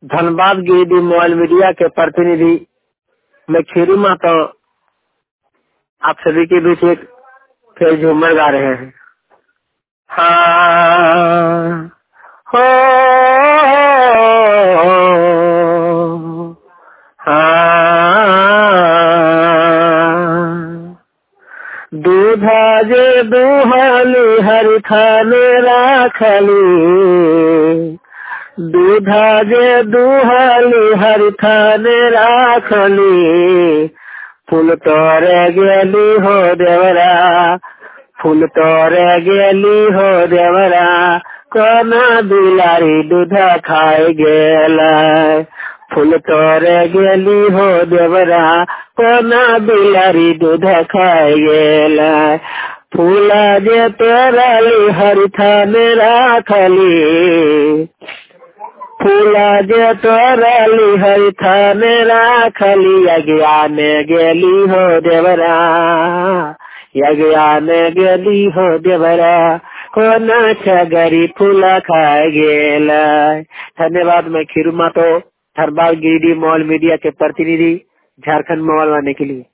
Dhanbad Giridih mobile media के प्रतिनिधि मैं खीरू माता आप सभी के बीच एक फिर झूमर गा रहे हैं। हाँ हो हाँ दूधा जे दुहाली हर खाने राखली दूधा जे दुहाली हर थाने राखली फूल तोरे गेली हो देवरा फूल तोरे गेली हो देवरा कोना दुलारी दूधा खाए गेला फूल तोरे गेली हो देवरा कोना दुलारी दूधा खाए गेला फूला जे तोराली हर थाने राखली फूला जे तोराली हर थाने राखली यज्ञाने गेली हो देवरा यज्ञाने गेली हो देवरा कोना छगरी फूला खाए गेला। धन्यवाद। मैं खीरू मातो धनबाद गिरिडीह मोबाइल मीडिया के प्रतिनिधि झारखंड मोबाइल वाले के लिए।